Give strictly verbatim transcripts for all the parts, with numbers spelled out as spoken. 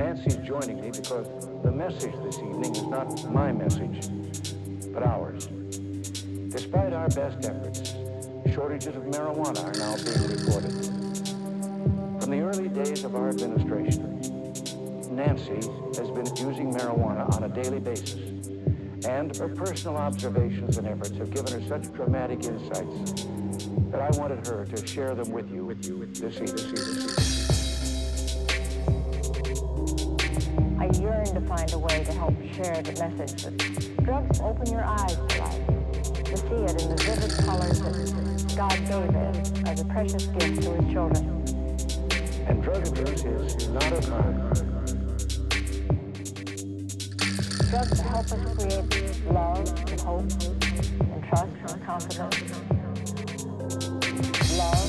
Nancy's joining me because the message this evening is not my message, but ours. Despite our best efforts, shortages of marijuana are now being reported. From the early days of our administration, Nancy has been using marijuana on a daily basis, and her personal observations and efforts have given her such dramatic insights that I wanted her to share them with you, with you this evening. I yearn to find a way to help share the message that drugs open your eyes to life, to see it in the vivid colors that God gave it as a precious gift to his children. And drug abuse is not a crime. Drugs help us create love and hope and trust and confidence. Love.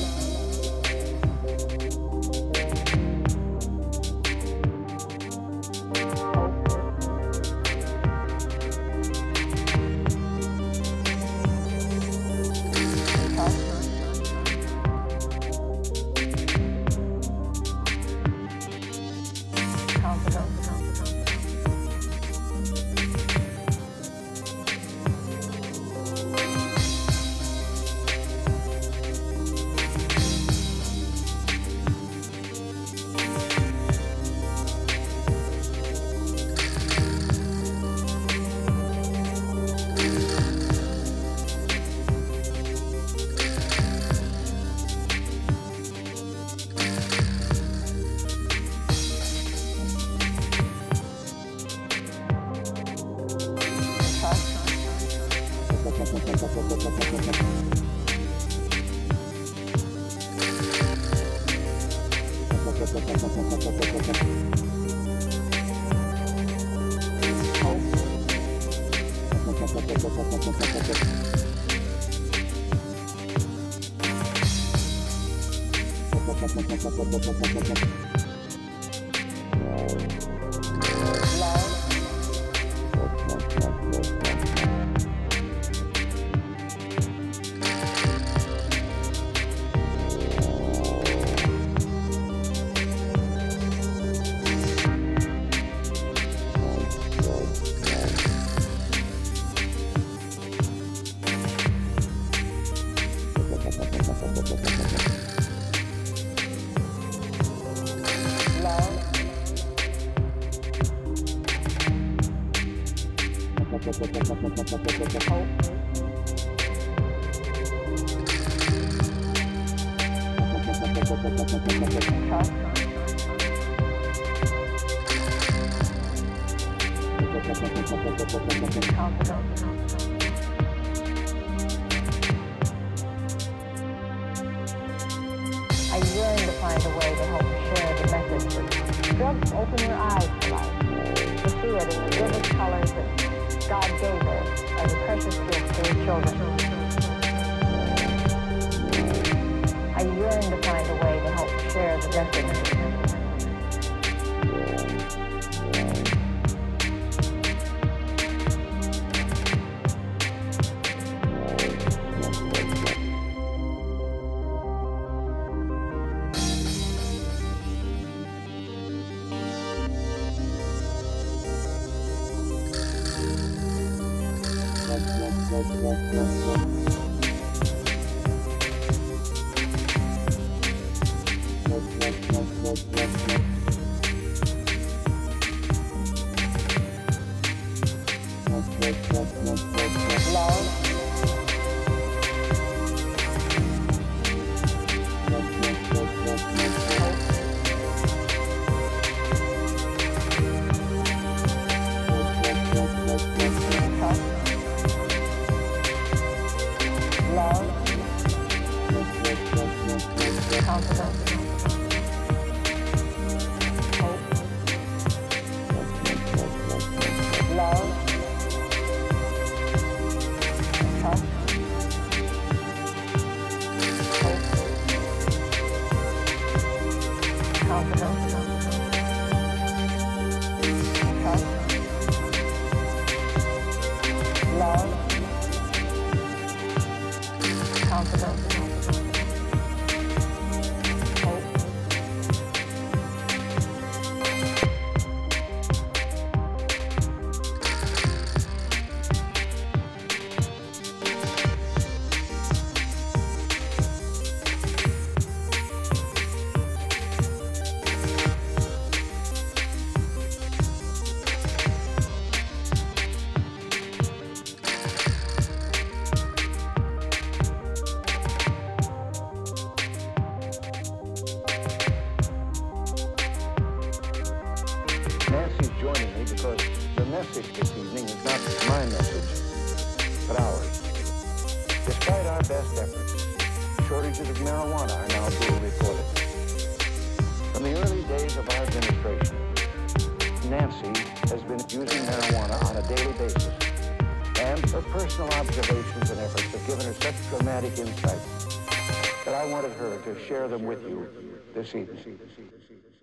joining me because the message this evening is not my message, but ours. Despite our best efforts, shortages of marijuana are now being reported. From the early days of our administration, Nancy has been using marijuana on a daily basis, and her personal observations and efforts have given her such dramatic insights that I wanted her to share them with you this evening.